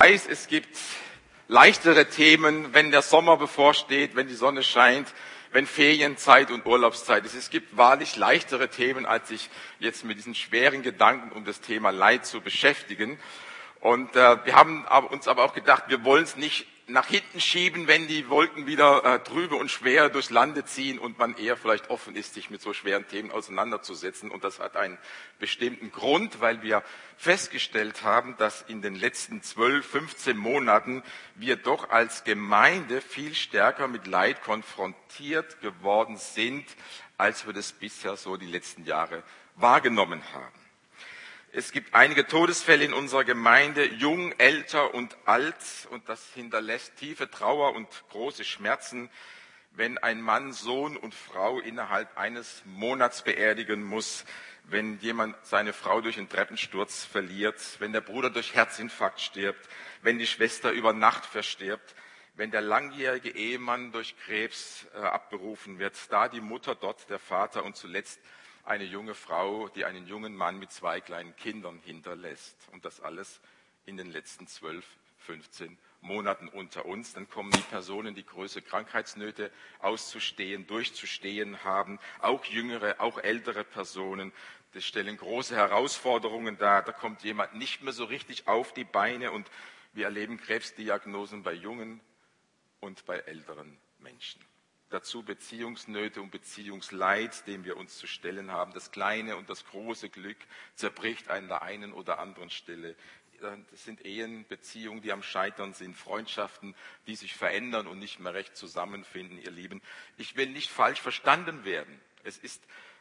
weiß, es gibt leichtere Themen, wenn der Sommer bevorsteht, wenn die Sonne scheint, wenn Ferienzeit und Urlaubszeit ist. Es gibt wahrlich leichtere Themen, als sich jetzt mit diesen schweren Gedanken um das Thema Leid zu beschäftigen. Und wir haben uns aber auch gedacht, wir wollen es nicht nach hinten schieben, wenn die Wolken wieder trübe und schwer durchs Lande ziehen und man eher vielleicht offen ist, sich mit so schweren Themen auseinanderzusetzen. Und das hat einen bestimmten Grund, weil wir festgestellt haben, dass in den letzten 12, 15 Monaten wir doch als Gemeinde viel stärker mit Leid konfrontiert geworden sind, als wir das bisher so die letzten Jahre wahrgenommen haben. Es gibt einige Todesfälle in unserer Gemeinde, jung, älter und alt, und das hinterlässt tiefe Trauer und große Schmerzen, wenn ein Mann Sohn und Frau innerhalb eines Monats beerdigen muss, wenn jemand seine Frau durch einen Treppensturz verliert, wenn der Bruder durch Herzinfarkt stirbt, wenn die Schwester über Nacht verstirbt, wenn der langjährige Ehemann durch Krebs abberufen wird, da die Mutter, dort der Vater und zuletzt eine junge Frau, die einen jungen Mann mit 2 kleinen Kindern hinterlässt. Und das alles in den letzten 12, 15 Monaten unter uns. Dann kommen die Personen, die größere Krankheitsnöte auszustehen, durchzustehen haben. Auch jüngere, auch ältere Personen. Das stellen große Herausforderungen dar. Da kommt jemand nicht mehr so richtig auf die Beine. Und wir erleben Krebsdiagnosen bei jungen und bei älteren Menschen. Dazu Beziehungsnöte und Beziehungsleid, dem wir uns zu stellen haben. Das kleine und das große Glück zerbricht an der einen oder anderen Stelle. Das sind Ehen, Beziehungen, die am Scheitern sind, Freundschaften, die sich verändern und nicht mehr recht zusammenfinden, ihr Lieben. Ich will nicht falsch verstanden werden. Es ist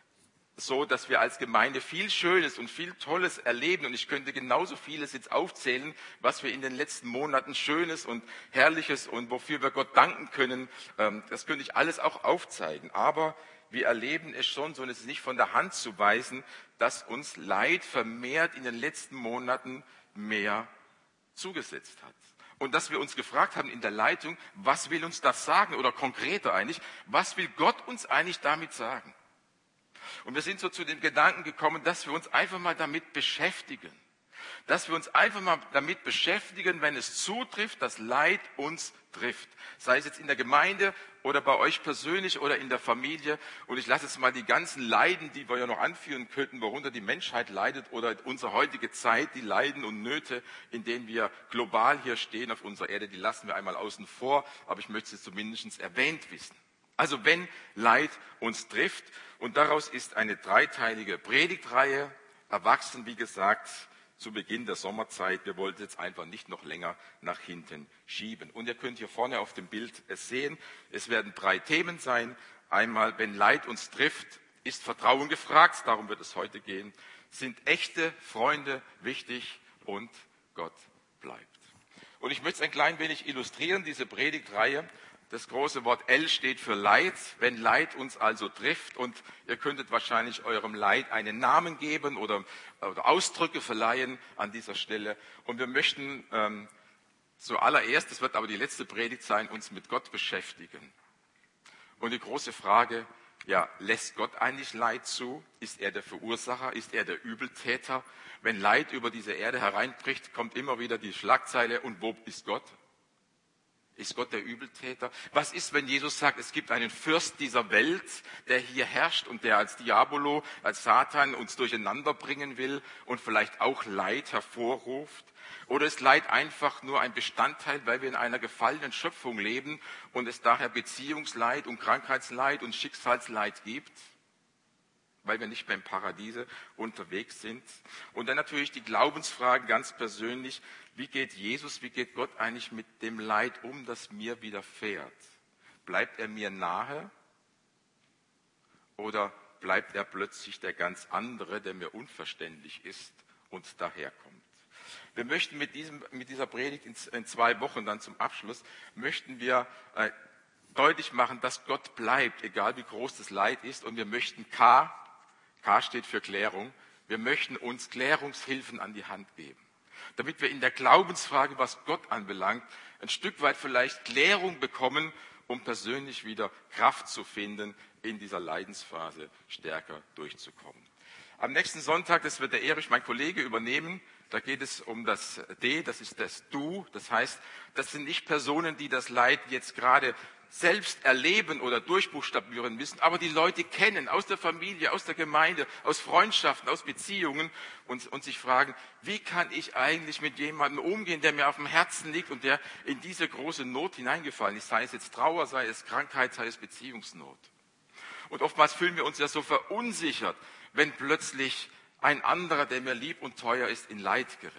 so, dass wir als Gemeinde viel Schönes und viel Tolles erleben. Und ich könnte genauso vieles jetzt aufzählen, was wir in den letzten Monaten Schönes und Herrliches und wofür wir Gott danken können. Das könnte ich alles auch aufzeigen. Aber wir erleben es schon so, und es ist nicht von der Hand zu weisen, dass uns Leid vermehrt in den letzten Monaten mehr zugesetzt hat. Und dass wir uns gefragt haben in der Leitung, was will uns das sagen? Oder konkreter eigentlich, was will Gott uns eigentlich damit sagen? Und wir sind so zu dem Gedanken gekommen, dass wir uns einfach mal damit beschäftigen. Dass wir uns einfach mal damit beschäftigen, wenn es zutrifft, dass Leid uns trifft. Sei es jetzt in der Gemeinde oder bei euch persönlich oder in der Familie. Und ich lasse jetzt mal die ganzen Leiden, die wir ja noch anführen könnten, worunter die Menschheit leidet oder unsere heutige Zeit, die Leiden und Nöte, in denen wir global hier stehen auf unserer Erde, die lassen wir einmal außen vor. Aber ich möchte es zumindest erwähnt wissen. Also wenn Leid uns trifft, und daraus ist eine 3-teilige Predigtreihe erwachsen, wie gesagt, zu Beginn der Sommerzeit. Wir wollten jetzt einfach nicht noch länger nach hinten schieben. Und ihr könnt hier vorne auf dem Bild es sehen, es werden 3 Themen sein. Einmal, wenn Leid uns trifft, ist Vertrauen gefragt, darum wird es heute gehen. Sind echte Freunde wichtig und Gott bleibt. Und ich möchte es ein klein wenig illustrieren, diese Predigtreihe. Das große Wort L steht für Leid, wenn Leid uns also trifft, und ihr könntet wahrscheinlich eurem Leid einen Namen geben oder Ausdrücke verleihen an dieser Stelle. Und wir möchten zuallererst, das wird aber die letzte Predigt sein, uns mit Gott beschäftigen. Und die große Frage, ja, lässt Gott eigentlich Leid zu? Ist er der Verursacher? Ist er der Übeltäter? Wenn Leid über diese Erde hereinbricht, kommt immer wieder die Schlagzeile, und wo ist Gott? Ist Gott der Übeltäter? Was ist, wenn Jesus sagt, es gibt einen Fürst dieser Welt, der hier herrscht und der als Diabolo, als Satan uns durcheinander bringen will und vielleicht auch Leid hervorruft? Oder ist Leid einfach nur ein Bestandteil, weil wir in einer gefallenen Schöpfung leben und es daher Beziehungsleid und Krankheitsleid und Schicksalsleid gibt? Weil wir nicht mehr im Paradiese unterwegs sind. Und dann natürlich die Glaubensfrage ganz persönlich, wie geht Jesus, wie geht Gott eigentlich mit dem Leid um, das mir widerfährt? Bleibt er mir nahe oder bleibt er plötzlich der ganz andere, der mir unverständlich ist und daherkommt? Wir möchten mit dieser Predigt in 2 Wochen dann zum Abschluss, möchten wir deutlich machen, dass Gott bleibt, egal wie groß das Leid ist. Und wir möchten K steht für Klärung. Wir möchten uns Klärungshilfen an die Hand geben, damit wir in der Glaubensfrage, was Gott anbelangt, ein Stück weit vielleicht Klärung bekommen, um persönlich wieder Kraft zu finden, in dieser Leidensphase stärker durchzukommen. Am nächsten Sonntag, das wird der Erich, mein Kollege, übernehmen, Da geht es um das D, das ist das Du. Das heißt, das sind nicht Personen, die das Leid jetzt gerade selbst erleben oder durchbuchstabieren müssen, aber die Leute kennen aus der Familie, aus der Gemeinde, aus Freundschaften, aus Beziehungen und sich fragen, wie kann ich eigentlich mit jemandem umgehen, der mir auf dem Herzen liegt und der in diese große Not hineingefallen ist, sei es jetzt Trauer, sei es Krankheit, sei es Beziehungsnot. Und oftmals fühlen wir uns ja so verunsichert, wenn plötzlich ein anderer, der mir lieb und teuer ist, in Leid gerät.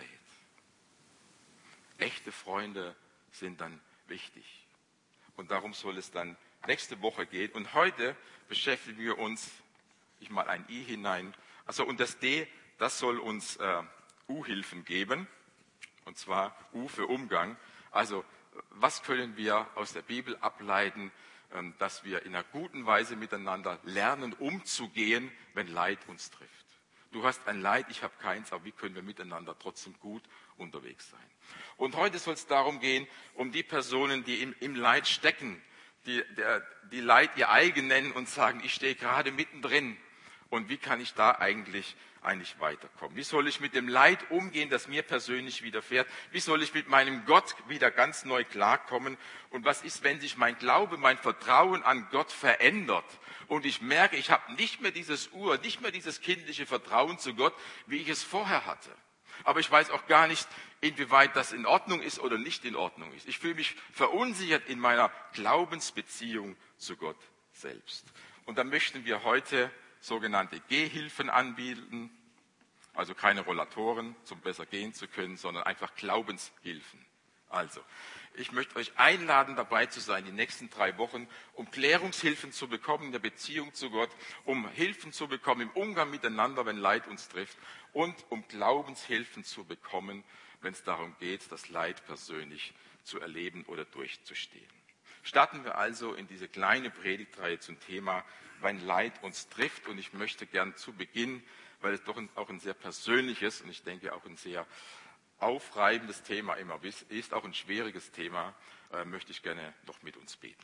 Echte Freunde sind dann wichtig. Und darum soll es dann nächste Woche gehen. Und heute beschäftigen wir uns, ich mal ein I hinein, und das D, das soll uns U-Hilfen geben. Und zwar U für Umgang. Also was können wir aus der Bibel ableiten, dass wir in einer guten Weise miteinander lernen, umzugehen, wenn Leid uns trifft. Du hast ein Leid, ich habe keins, aber wie können wir miteinander trotzdem gut unterwegs sein? Und heute soll es darum gehen, um die Personen, die im Leid stecken, die Leid ihr eigen nennen und sagen, ich stehe gerade mittendrin. Und wie kann ich da eigentlich weiterkommen? Wie soll ich mit dem Leid umgehen, das mir persönlich widerfährt? Wie soll ich mit meinem Gott wieder ganz neu klarkommen? Und was ist, wenn sich mein Glaube, mein Vertrauen an Gott verändert? Und ich merke, ich habe nicht mehr dieses nicht mehr dieses kindliche Vertrauen zu Gott, wie ich es vorher hatte. Aber ich weiß auch gar nicht, inwieweit das in Ordnung ist oder nicht in Ordnung ist. Ich fühle mich verunsichert in meiner Glaubensbeziehung zu Gott selbst. Und da möchten wir heute sogenannte Gehhilfen anbieten, also keine Rollatoren, um besser gehen zu können, sondern einfach Glaubenshilfen. Also, ich möchte euch einladen, dabei zu sein, die nächsten 3 Wochen, um Klärungshilfen zu bekommen in der Beziehung zu Gott, um Hilfen zu bekommen im Umgang miteinander, wenn Leid uns trifft, und um Glaubenshilfen zu bekommen, wenn es darum geht, das Leid persönlich zu erleben oder durchzustehen. Starten wir also in diese kleine Predigtreihe zum Thema, wenn Leid uns trifft. Und ich möchte gern zu Beginn, weil es doch auch ein sehr persönliches und ich denke auch ein sehr aufreibendes Thema immer ist, auch ein schwieriges Thema, möchte ich gerne noch mit uns beten.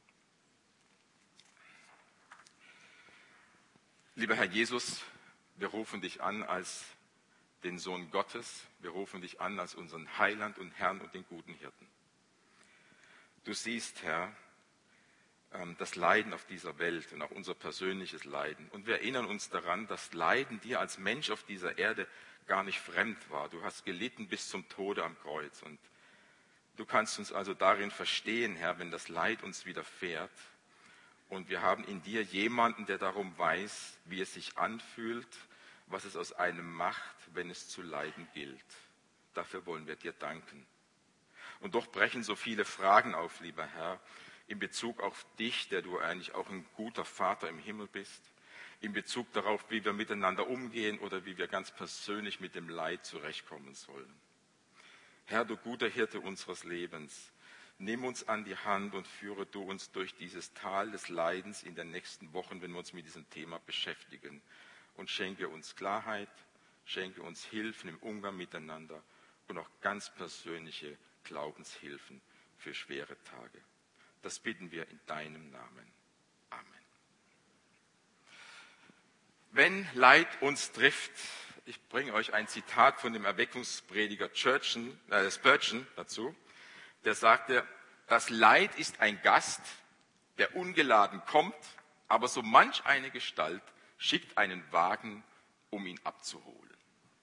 Lieber Herr Jesus, wir rufen dich an als den Sohn Gottes, wir rufen dich an als unseren Heiland und Herrn und den guten Hirten. Du siehst, Herr, das Leiden auf dieser Welt und auch unser persönliches Leiden. Und wir erinnern uns daran, dass Leiden dir als Mensch auf dieser Erde gar nicht fremd war. Du hast gelitten bis zum Tode am Kreuz. Und du kannst uns also darin verstehen, Herr, wenn das Leid uns widerfährt. Und wir haben in dir jemanden, der darum weiß, wie es sich anfühlt, was es aus einem macht, wenn es zu leiden gilt. Dafür wollen wir dir danken. Und doch brechen so viele Fragen auf, lieber Herr, in Bezug auf dich, der du eigentlich auch ein guter Vater im Himmel bist, in Bezug darauf, wie wir miteinander umgehen oder wie wir ganz persönlich mit dem Leid zurechtkommen sollen. Herr, du guter Hirte unseres Lebens, nimm uns an die Hand und führe du uns durch dieses Tal des Leidens in den nächsten Wochen, wenn wir uns mit diesem Thema beschäftigen. Und schenke uns Klarheit, schenke uns Hilfen im Umgang miteinander und auch ganz persönliche Glaubenshilfen für schwere Tage. Das bitten wir in deinem Namen. Amen. Wenn Leid uns trifft, ich bringe euch ein Zitat von dem Erweckungsprediger Spurgeon dazu, der sagte, das Leid ist ein Gast, der ungeladen kommt, aber so manch eine Gestalt schickt einen Wagen, um ihn abzuholen.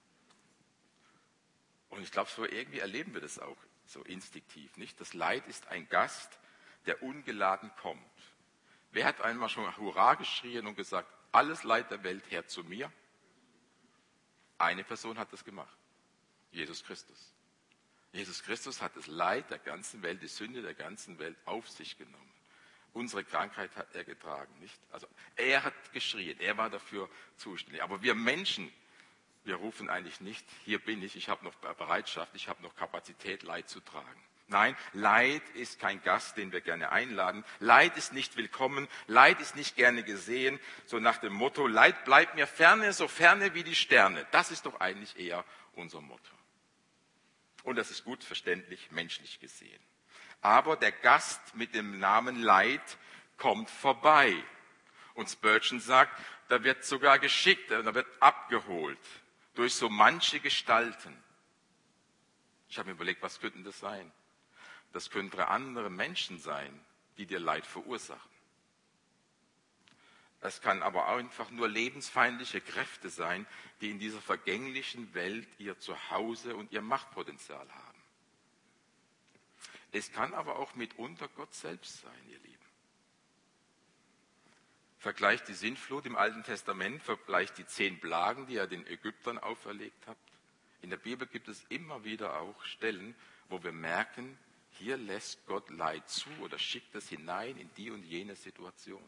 Und ich glaube, so irgendwie erleben wir das auch so instinktiv, nicht? Das Leid ist ein Gast, der ungeladen kommt. Wer hat einmal schon Hurra geschrien und gesagt, alles Leid der Welt her zu mir? Eine Person hat das gemacht, Jesus Christus. Jesus Christus hat das Leid der ganzen Welt, die Sünde der ganzen Welt auf sich genommen. Unsere Krankheit hat er getragen, nicht? Also er hat geschrien, er war dafür zuständig. Aber wir Menschen, wir rufen eigentlich nicht, hier bin ich habe noch Bereitschaft, ich habe noch Kapazität, Leid zu tragen. Nein, Leid ist kein Gast, den wir gerne einladen. Leid ist nicht willkommen, Leid ist nicht gerne gesehen. So nach dem Motto, Leid bleibt mir ferne, so ferne wie die Sterne. Das ist doch eigentlich eher unser Motto. Und das ist gut verständlich, menschlich gesehen. Aber der Gast mit dem Namen Leid kommt vorbei. Und Spurgeon sagt, da wird sogar geschickt, da wird abgeholt durch so manche Gestalten. Ich habe mir überlegt, was könnten das sein? Das könnten andere Menschen sein, die dir Leid verursachen. Es kann aber auch einfach nur lebensfeindliche Kräfte sein, die in dieser vergänglichen Welt ihr Zuhause und ihr Machtpotenzial haben. Es kann aber auch mitunter Gott selbst sein, ihr Lieben. Vergleicht die Sintflut im Alten Testament, vergleicht die 10 Plagen, die er den Ägyptern auferlegt hat. In der Bibel gibt es immer wieder auch Stellen, wo wir merken, hier lässt Gott Leid zu oder schickt es hinein in die und jene Situation.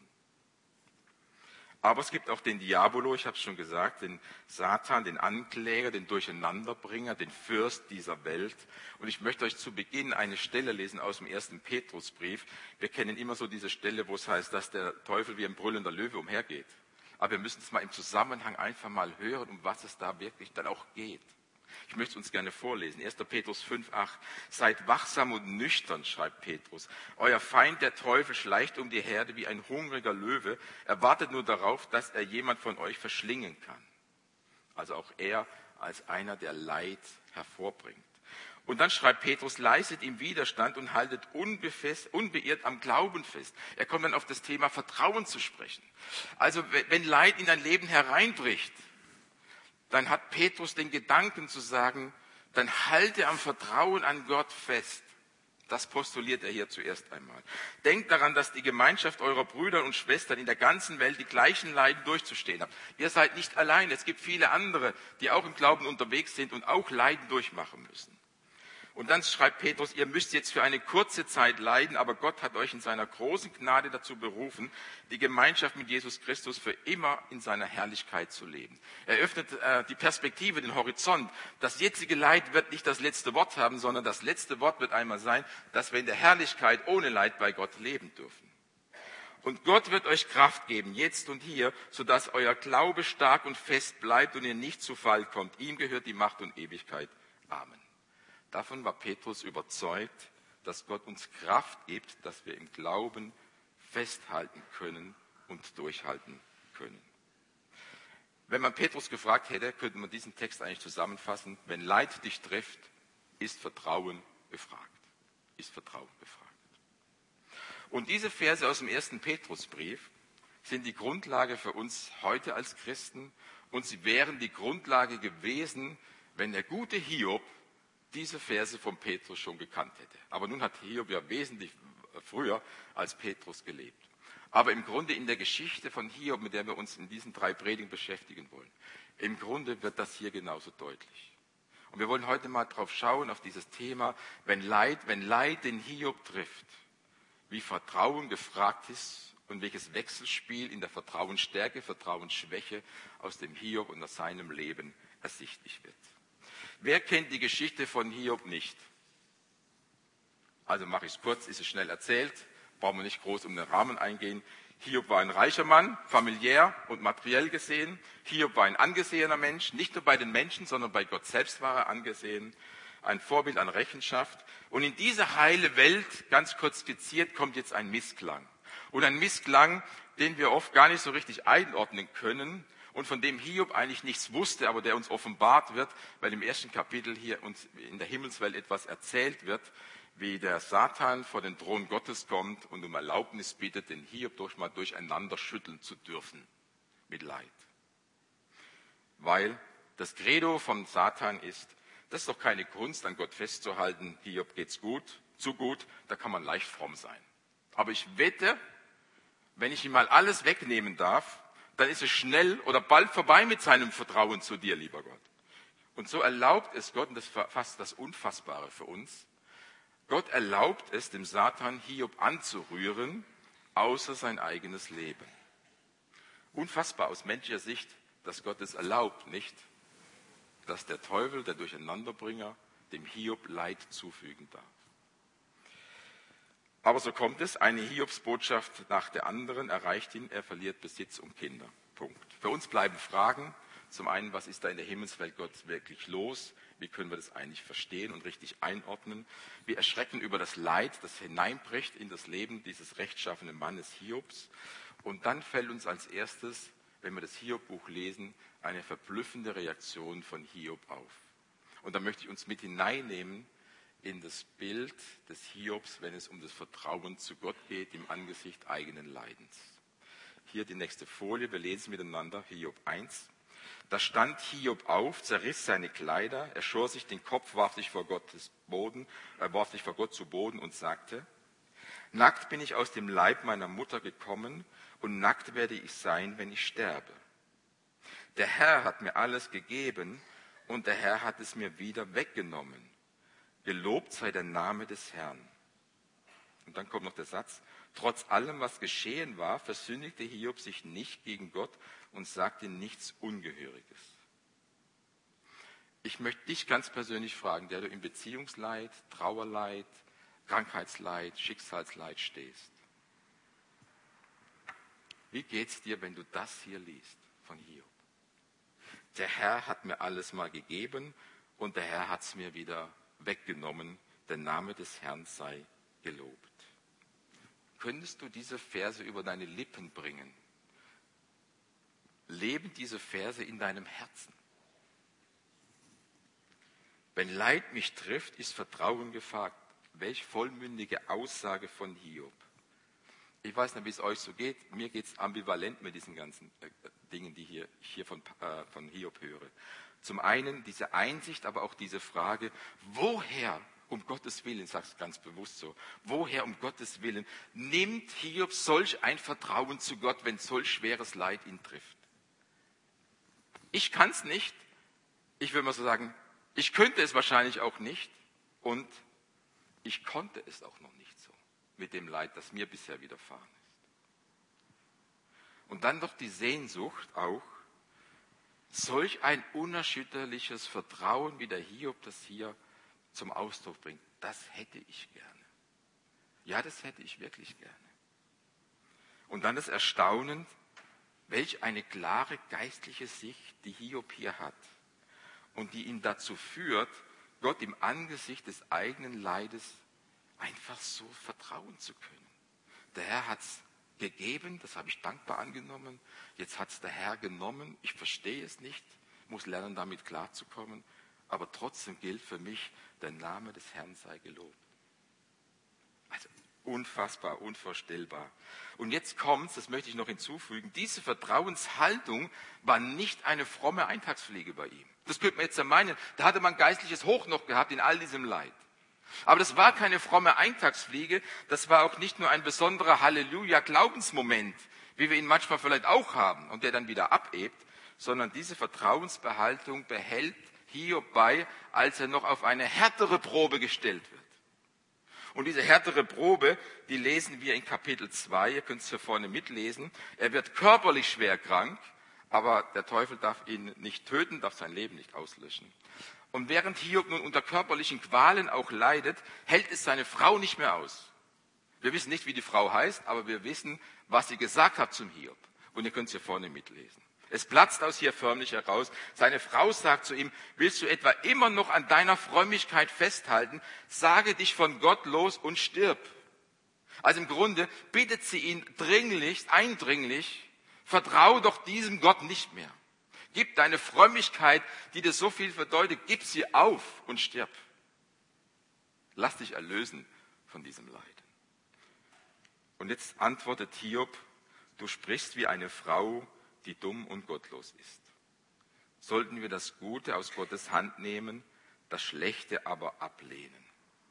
Aber es gibt auch den Diabolo, ich habe es schon gesagt, den Satan, den Ankläger, den Durcheinanderbringer, den Fürst dieser Welt. Und ich möchte euch zu Beginn eine Stelle lesen aus dem 1. Petrusbrief. Wir kennen immer so diese Stelle, wo es heißt, dass der Teufel wie ein brüllender Löwe umhergeht. Aber wir müssen es mal im Zusammenhang einfach mal hören, um was es da wirklich dann auch geht. Ich möchte es uns gerne vorlesen. 1. Petrus 5,8. Seid wachsam und nüchtern, schreibt Petrus. Euer Feind, der Teufel, schleicht um die Herde wie ein hungriger Löwe. Er wartet nur darauf, dass er jemand von euch verschlingen kann. Also auch er als einer, der Leid hervorbringt. Und dann schreibt Petrus, leistet ihm Widerstand und haltet unbeirrt am Glauben fest. Er kommt dann auf das Thema Vertrauen zu sprechen. Also wenn Leid in dein Leben hereinbricht, dann hat Petrus den Gedanken zu sagen, dann halte am Vertrauen an Gott fest. Das postuliert er hier zuerst einmal. Denkt daran, dass die Gemeinschaft eurer Brüder und Schwestern in der ganzen Welt die gleichen Leiden durchzustehen hat. Ihr seid nicht allein, es gibt viele andere, die auch im Glauben unterwegs sind und auch Leiden durchmachen müssen. Und dann schreibt Petrus, ihr müsst jetzt für eine kurze Zeit leiden, aber Gott hat euch in seiner großen Gnade dazu berufen, die Gemeinschaft mit Jesus Christus für immer in seiner Herrlichkeit zu leben. Er öffnet die Perspektive, den Horizont. Das jetzige Leid wird nicht das letzte Wort haben, sondern das letzte Wort wird einmal sein, dass wir in der Herrlichkeit ohne Leid bei Gott leben dürfen. Und Gott wird euch Kraft geben, jetzt und hier, sodass euer Glaube stark und fest bleibt und ihr nicht zu Fall kommt. Ihm gehört die Macht und Ewigkeit. Amen. Davon war Petrus überzeugt, dass Gott uns Kraft gibt, dass wir im Glauben festhalten können und durchhalten können. Wenn man Petrus gefragt hätte, könnte man diesen Text eigentlich zusammenfassen: Wenn Leid dich trifft, ist Vertrauen gefragt. Ist Vertrauen gefragt. Und diese Verse aus dem 1. Petrusbrief sind die Grundlage für uns heute als Christen und sie wären die Grundlage gewesen, wenn der gute Hiob diese Verse von Petrus schon gekannt hätte. Aber nun hat Hiob ja wesentlich früher als Petrus gelebt. Aber im Grunde in der Geschichte von Hiob, mit der wir uns in diesen 3 Predigen beschäftigen wollen, im Grunde wird das hier genauso deutlich. Und wir wollen heute mal drauf schauen, auf dieses Thema, wenn Leid den Hiob trifft, wie Vertrauen gefragt ist und welches Wechselspiel in der Vertrauensstärke, Vertrauensschwäche aus dem Hiob und aus seinem Leben ersichtlich wird. Wer kennt die Geschichte von Hiob nicht? Also mache ich es kurz, ist es schnell erzählt, brauchen wir nicht groß um den Rahmen eingehen. Hiob war ein reicher Mann, familiär und materiell gesehen. Hiob war ein angesehener Mensch, nicht nur bei den Menschen, sondern bei Gott selbst war er angesehen. Ein Vorbild an Rechenschaft. Und in diese heile Welt, ganz kurz skizziert, kommt jetzt ein Missklang. Und ein Missklang, den wir oft gar nicht so richtig einordnen können und von dem Hiob eigentlich nichts wusste, aber der uns offenbart wird, weil im 1. Kapitel hier uns in der Himmelswelt etwas erzählt wird, wie der Satan vor den Thron Gottes kommt und um Erlaubnis bittet, den Hiob mal durcheinander schütteln zu dürfen mit Leid. Weil das Credo vom Satan ist, das ist doch keine Kunst, an Gott festzuhalten, Hiob geht's gut, zu gut, da kann man leicht fromm sein. Aber ich wette, wenn ich ihm mal alles wegnehmen darf, dann ist es schnell oder bald vorbei mit seinem Vertrauen zu dir, lieber Gott. Und so erlaubt es Gott, und das ist fast das Unfassbare für uns, Gott erlaubt es dem Satan, Hiob anzurühren, außer sein eigenes Leben. Unfassbar aus menschlicher Sicht, dass Gott es erlaubt, nicht, dass der Teufel, der Durcheinanderbringer, dem Hiob Leid zufügen darf. Aber so kommt es, eine Hiobsbotschaft nach der anderen erreicht ihn, er verliert Besitz und Kinder. Punkt. Für uns bleiben Fragen. Zum einen, was ist da in der Himmelswelt Gott wirklich los? Wie können wir das eigentlich verstehen und richtig einordnen? Wir erschrecken über das Leid, das hineinbricht in das Leben dieses rechtschaffenen Mannes Hiobs. Und dann fällt uns als erstes, wenn wir das Hiob-Buch lesen, eine verblüffende Reaktion von Hiob auf. Und da möchte ich uns mit hineinnehmen in das Bild des Hiobs, wenn es um das Vertrauen zu Gott geht im Angesicht eigenen Leidens. Hier die nächste Folie, wir lesen miteinander Hiob 1. Da stand Hiob auf, zerriss seine Kleider, er schor sich den Kopf, warf sich vor Gott zu Boden und sagte: Nackt bin ich aus dem Leib meiner Mutter gekommen und nackt werde ich sein, wenn ich sterbe. Der Herr hat mir alles gegeben und der Herr hat es mir wieder weggenommen. Gelobt sei der Name des Herrn. Und dann kommt noch der Satz: Trotz allem, was geschehen war, versündigte Hiob sich nicht gegen Gott und sagte nichts Ungehöriges. Ich möchte dich ganz persönlich fragen, der du im Beziehungsleid, Trauerleid, Krankheitsleid, Schicksalsleid stehst. Wie geht's dir, wenn du das hier liest von Hiob? Der Herr hat mir alles mal gegeben und der Herr hat es mir wieder weggenommen. Der Name des Herrn sei gelobt. Könntest du diese Verse über deine Lippen bringen? Leben diese Verse in deinem Herzen? Wenn Leid mich trifft, ist Vertrauen gefragt. Welch vollmündige Aussage von Hiob. Ich weiß nicht, wie es euch so geht. Mir geht es ambivalent mit diesen ganzen Dingen, die ich hier von Hiob höre. Zum einen diese Einsicht, aber auch diese Frage, woher, um Gottes Willen, ich sage es ganz bewusst so, woher um Gottes Willen nimmt Hiob solch ein Vertrauen zu Gott, wenn solch schweres Leid ihn trifft? Ich kann es nicht. Ich würde mal so sagen, ich könnte es wahrscheinlich auch nicht und ich konnte es auch noch nicht so mit dem Leid, das mir bisher widerfahren ist. Und dann doch die Sehnsucht auch, solch ein unerschütterliches Vertrauen, wie der Hiob das hier zum Ausdruck bringt, das hätte ich gerne. Ja, das hätte ich wirklich gerne. Und dann das Erstaunen, welch eine klare geistliche Sicht die Hiob hier hat und die ihn dazu führt, Gott im Angesicht des eigenen Leides einfach so vertrauen zu können. Der Herr hat es gegeben, das habe ich dankbar angenommen, jetzt hat es der Herr genommen, ich verstehe es nicht, muss lernen, damit klarzukommen, aber trotzdem gilt für mich, der Name des Herrn sei gelobt. Also unfassbar, unvorstellbar. Und jetzt kommt's, das möchte ich noch hinzufügen, diese Vertrauenshaltung war nicht eine fromme Eintagspflege bei ihm. Das könnte man jetzt ja meinen, da hatte man geistliches Hoch noch gehabt in all diesem Leid. Aber das war keine fromme Eintagspflege, das war auch nicht nur ein besonderer Halleluja-Glaubensmoment, wie wir ihn manchmal vielleicht auch haben und der dann wieder abebt, sondern diese Vertrauensbehaltung behält Hiob bei, als er noch auf eine härtere Probe gestellt wird. Und diese härtere Probe, die lesen wir in Kapitel 2, ihr könnt es hier vorne mitlesen. Er wird körperlich schwer krank, aber der Teufel darf ihn nicht töten, darf sein Leben nicht auslöschen. Und während Hiob nun unter körperlichen Qualen auch leidet, hält es seine Frau nicht mehr aus. Wir wissen nicht, wie die Frau heißt, aber wir wissen, was sie gesagt hat zum Hiob. Und ihr könnt es hier vorne mitlesen. Es platzt aus hier förmlich heraus. Seine Frau sagt zu ihm: Willst du etwa immer noch an deiner Frömmigkeit festhalten? Sage dich von Gott los und stirb. Also im Grunde bittet sie ihn dringlichst, eindringlich, vertraue doch diesem Gott nicht mehr. Gib deine Frömmigkeit, die dir so viel bedeutet, gib sie auf und stirb. Lass dich erlösen von diesem Leid. Und jetzt antwortet Hiob: Du sprichst wie eine Frau, die dumm und gottlos ist. Sollten wir das Gute aus Gottes Hand nehmen, das Schlechte aber ablehnen?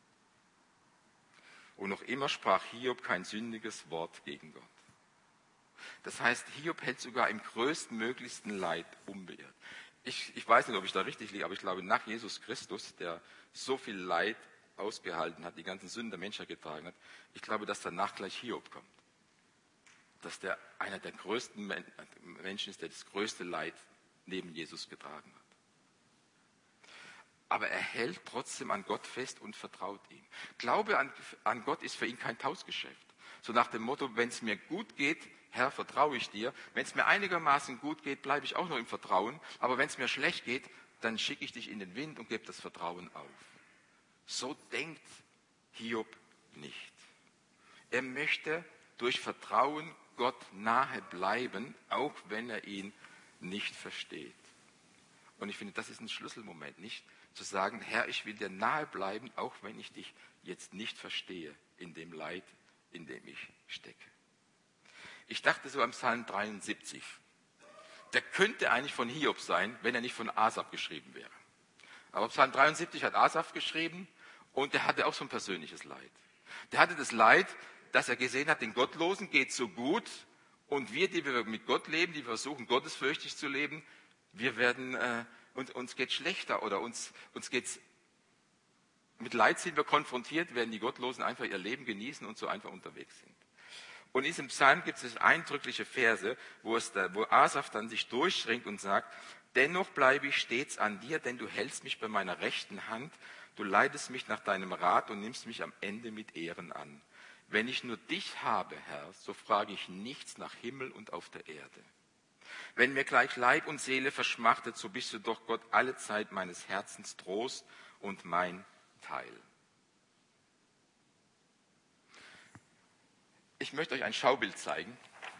Und noch immer sprach Hiob kein sündiges Wort gegen Gott. Das heißt, Hiob hält sogar im größtmöglichsten Leid unbeirrt. Ich weiß nicht, ob ich da richtig liege, aber ich glaube, nach Jesus Christus, der so viel Leid ausgehalten hat, die ganzen Sünden der Menschheit getragen hat, ich glaube, dass danach gleich Hiob kommt. Dass der einer der größten Menschen ist, der das größte Leid neben Jesus getragen hat. Aber er hält trotzdem an Gott fest und vertraut ihm. Glaube an Gott ist für ihn kein Tauschgeschäft. So nach dem Motto, wenn es mir gut geht, Herr, vertraue ich dir. Wenn es mir einigermaßen gut geht, bleibe ich auch noch im Vertrauen. Aber wenn es mir schlecht geht, dann schicke ich dich in den Wind und gebe das Vertrauen auf. So denkt Hiob nicht. Er möchte durch Vertrauen Gott nahe bleiben, auch wenn er ihn nicht versteht. Und ich finde, das ist ein Schlüsselmoment, nicht zu sagen, Herr, ich will dir nahe bleiben, auch wenn ich dich jetzt nicht verstehe in dem Leid, in dem ich stecke. Ich dachte so am Psalm 73, der könnte eigentlich von Hiob sein, wenn er nicht von Asaf geschrieben wäre. Aber Psalm 73 hat Asaf geschrieben und der hatte auch so ein persönliches Leid. Der hatte das Leid, dass er gesehen hat, den Gottlosen geht so gut und wir, die wir mit Gott leben, die versuchen, gottesfürchtig zu leben, wir werden, uns geht schlechter oder uns geht's, mit Leid sind wir konfrontiert, während die Gottlosen einfach ihr Leben genießen und so einfach unterwegs sind. Und in diesem Psalm gibt es eindrückliche Verse, wo Asaf dann sich durchschränkt und sagt, dennoch bleibe ich stets an dir, denn du hältst mich bei meiner rechten Hand, du leitest mich nach deinem Rat und nimmst mich am Ende mit Ehren an. Wenn ich nur dich habe, Herr, so frage ich nichts nach Himmel und auf der Erde. Wenn mir gleich Leib und Seele verschmachtet, so bist du doch Gott alle Zeit meines Herzens Trost und mein Teil. Ich möchte euch ein Schaubild zeigen.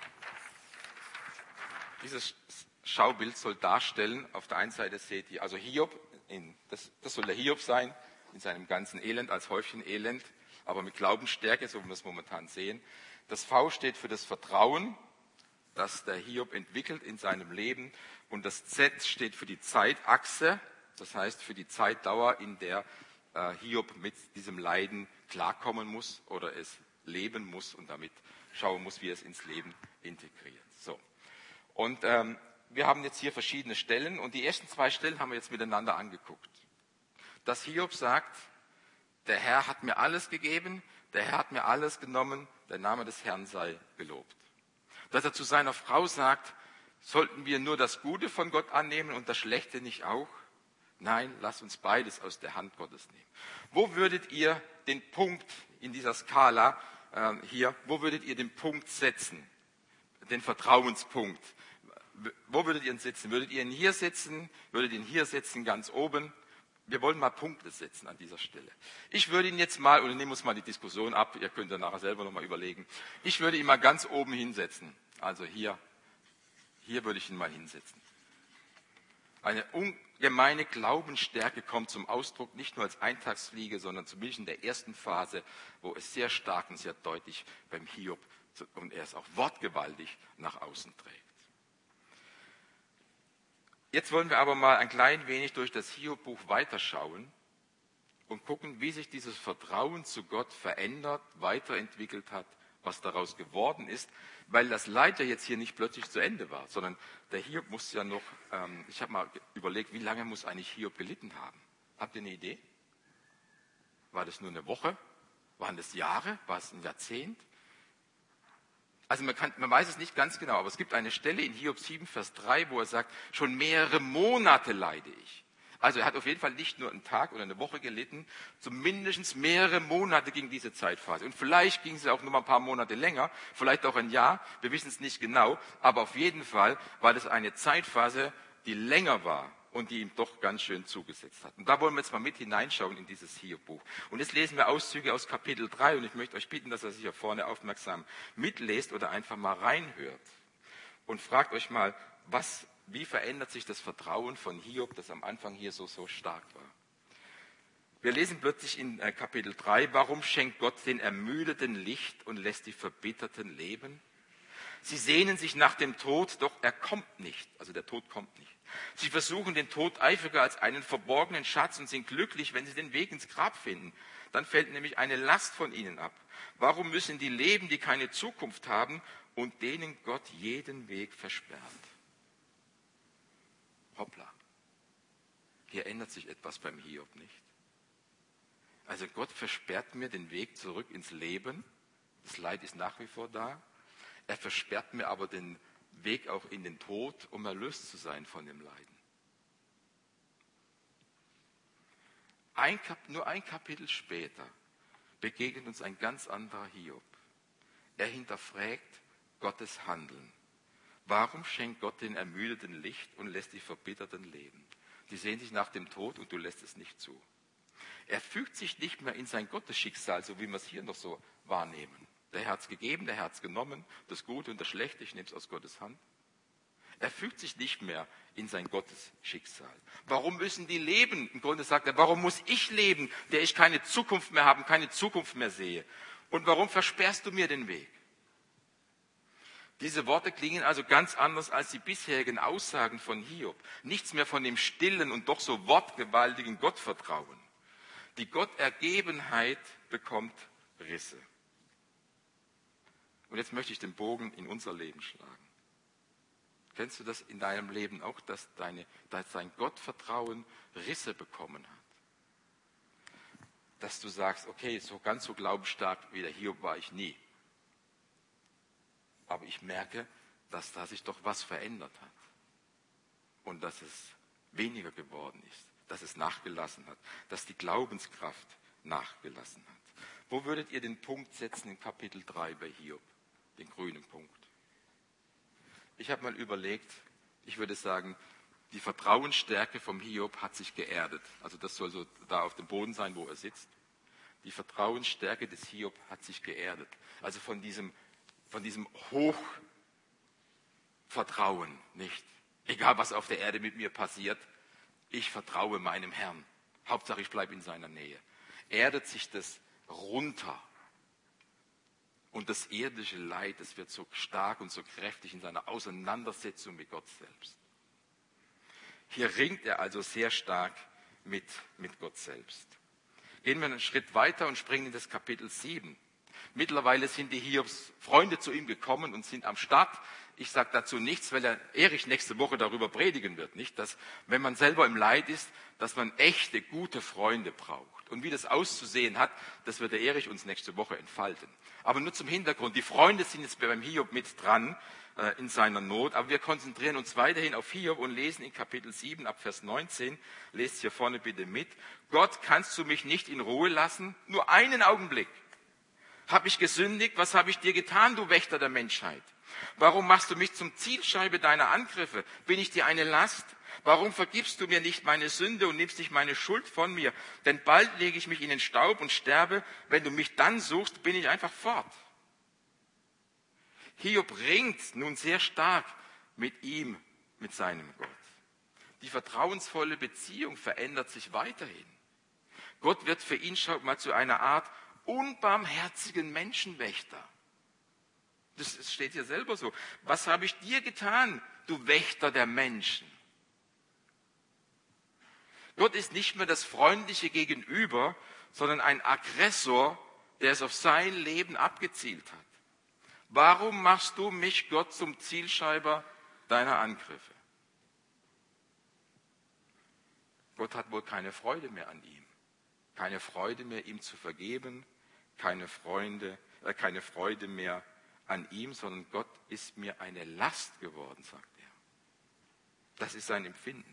Dieses Schaubild soll darstellen, auf der einen Seite seht ihr, also Hiob, das soll der Hiob sein, in seinem ganzen Elend, als Häufchen Elend, aber mit Glaubensstärke, so wie wir es momentan sehen. Das V steht für das Vertrauen, das der Hiob entwickelt in seinem Leben. Und das Z steht für die Zeitachse, das heißt für die Zeitdauer, in der Hiob mit diesem Leiden klarkommen muss oder es leben muss und damit schauen muss, wie er es ins Leben integriert. So. Und wir haben jetzt hier verschiedene Stellen und die ersten 2 Stellen haben wir jetzt miteinander angeguckt. Dass Hiob sagt, der Herr hat mir alles gegeben, der Herr hat mir alles genommen, der Name des Herrn sei gelobt. Dass er zu seiner Frau sagt, sollten wir nur das Gute von Gott annehmen und das Schlechte nicht auch? Nein, lasst uns beides aus der Hand Gottes nehmen. Wo würdet ihr den Punkt in dieser Skala hier, wo würdet ihr den Punkt setzen? Den Vertrauenspunkt. Wo würdet ihr ihn setzen? Würdet ihr ihn hier setzen? Würdet ihr ihn hier setzen, ganz oben? Wir wollen mal Punkte setzen an dieser Stelle. Ich würde ihn jetzt mal, oder nehmen uns mal die Diskussion ab, ihr könnt dann nachher selber nochmal überlegen. Ich würde ihn mal ganz oben hinsetzen. Also hier würde ich ihn mal hinsetzen. Eine ungemeine Glaubensstärke kommt zum Ausdruck, nicht nur als Eintagsfliege, sondern zumindest in der ersten Phase, wo es sehr stark und sehr deutlich beim Hiob, und er es auch wortgewaltig nach außen trägt. Jetzt wollen wir aber mal ein klein wenig durch das Hiob-Buch weiterschauen und gucken, wie sich dieses Vertrauen zu Gott verändert, weiterentwickelt hat, was daraus geworden ist, weil das Leid ja jetzt hier nicht plötzlich zu Ende war, sondern der Hiob muss ja noch, ich habe mal überlegt, wie lange muss eigentlich Hiob gelitten haben? Habt ihr eine Idee? War das nur eine Woche? Waren das Jahre? War es ein Jahrzehnt? Also man weiß es nicht ganz genau, aber es gibt eine Stelle in Hiob 7, Vers 3, wo er sagt, schon mehrere Monate leide ich. Also er hat auf jeden Fall nicht nur einen Tag oder eine Woche gelitten, zumindest mehrere Monate ging diese Zeitphase. Und vielleicht ging es auch nur mal ein paar Monate länger, vielleicht auch ein Jahr, wir wissen es nicht genau, aber auf jeden Fall war das eine Zeitphase, die länger war und die ihm doch ganz schön zugesetzt hat. Und da wollen wir jetzt mal mit hineinschauen in dieses Hiob-Buch. Und jetzt lesen wir Auszüge aus Kapitel 3 und ich möchte euch bitten, dass ihr sich hier vorne aufmerksam mitlest oder einfach mal reinhört. Und fragt euch mal, wie verändert sich das Vertrauen von Hiob, das am Anfang hier so stark war. Wir lesen plötzlich in Kapitel 3, warum schenkt Gott den Ermüdeten Licht und lässt die Verbitterten leben? Sie sehnen sich nach dem Tod, doch er kommt nicht, also der Tod kommt nicht. Sie versuchen den Tod eifriger als einen verborgenen Schatz und sind glücklich, wenn sie den Weg ins Grab finden. Dann fällt nämlich eine Last von ihnen ab. Warum müssen die leben, die keine Zukunft haben und denen Gott jeden Weg versperrt? Hoppla, hier ändert sich etwas beim Hiob nicht. Also Gott versperrt mir den Weg zurück ins Leben, das Leid ist nach wie vor da, er versperrt mir aber den Weg auch in den Tod, um erlöst zu sein von dem Leiden. Nur ein Kapitel später begegnet uns ein ganz anderer Hiob. Er hinterfragt Gottes Handeln. Warum schenkt Gott den Ermüdeten Licht und lässt die Verbitterten leben? Die sehen sich nach dem Tod und du lässt es nicht zu. Er fügt sich nicht mehr in sein Gottesschicksal, so wie wir es hier noch so wahrnehmen. Der Herr hat es gegeben, der Herr hat es genommen, das Gute und das Schlechte, ich nehme es aus Gottes Hand. Er fügt sich nicht mehr in sein Gottesschicksal. Warum müssen die leben? Im Grunde sagt er, warum muss ich leben, der ich keine Zukunft mehr habe, keine Zukunft mehr sehe? Und warum versperrst du mir den Weg? Diese Worte klingen also ganz anders als die bisherigen Aussagen von Hiob. Nichts mehr von dem stillen und doch so wortgewaltigen Gottvertrauen. Die Gottergebenheit bekommt Risse. Und jetzt möchte ich den Bogen in unser Leben schlagen. Kennst du das in deinem Leben auch, dass dein Gottvertrauen Risse bekommen hat? Dass du sagst, okay, so ganz so glaubensstark wie der Hiob war ich nie. Aber ich merke, dass da sich doch was verändert hat. Und dass es weniger geworden ist, dass es nachgelassen hat, dass die Glaubenskraft nachgelassen hat. Wo würdet ihr den Punkt setzen in Kapitel 3 bei Hiob? Den grünen Punkt. Ich habe mal überlegt, ich würde sagen, die Vertrauensstärke vom Hiob hat sich geerdet. Also das soll so da auf dem Boden sein, wo er sitzt. Die Vertrauensstärke des Hiob hat sich geerdet. Also von diesem Hochvertrauen nicht. Egal, was auf der Erde mit mir passiert, ich vertraue meinem Herrn. Hauptsache, ich bleibe in seiner Nähe. Erdet sich das runter. Und das irdische Leid, das wird so stark und so kräftig in seiner Auseinandersetzung mit Gott selbst. Hier ringt er also sehr stark mit Gott selbst. Gehen wir einen Schritt weiter und springen in das Kapitel 7. Mittlerweile sind die Hiobs Freunde zu ihm gekommen und sind am Start. Ich sage dazu nichts, weil der Erich nächste Woche darüber predigen wird. Nicht, dass, wenn man selber im Leid ist, dass man echte, gute Freunde braucht. Und wie das auszusehen hat, das wird der Erich uns nächste Woche entfalten. Aber nur zum Hintergrund, die Freunde sind jetzt beim Hiob mit dran in seiner Not. Aber wir konzentrieren uns weiterhin auf Hiob und lesen in Kapitel 7 ab Vers 19. Lest hier vorne bitte mit. Gott, kannst du mich nicht in Ruhe lassen? Nur einen Augenblick. Habe ich gesündigt? Was habe ich dir getan, du Wächter der Menschheit? Warum machst du mich zum Zielscheibe deiner Angriffe? Bin ich dir eine Last? Warum vergibst du mir nicht meine Sünde und nimmst nicht meine Schuld von mir? Denn bald lege ich mich in den Staub und sterbe. Wenn du mich dann suchst, bin ich einfach fort. Hiob ringt nun sehr stark mit ihm, mit seinem Gott. Die vertrauensvolle Beziehung verändert sich weiterhin. Gott wird für ihn, schaut mal, zu einer Art unbarmherzigen Menschenwächter. Das steht hier selber so. Was habe ich dir getan, du Wächter der Menschen? Gott ist nicht mehr das freundliche Gegenüber, sondern ein Aggressor, der es auf sein Leben abgezielt hat. Warum machst du mich, Gott, zum Zielscheiber deiner Angriffe? Gott hat wohl keine Freude mehr an ihm. Keine Freude mehr, ihm zu vergeben. Keine Freude mehr an ihm, sondern Gott ist mir eine Last geworden, sagt er. Das ist sein Empfinden.